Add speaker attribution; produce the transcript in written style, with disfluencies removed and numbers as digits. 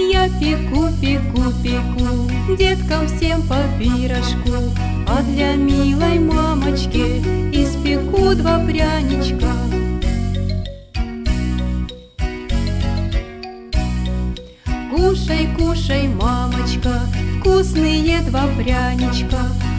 Speaker 1: Я пеку, пеку, пеку деткам всем по пирожку, а для милой мамочки испеку 2 пряничка. Кушай, кушай, мамочка, вкусные 2 пряничка.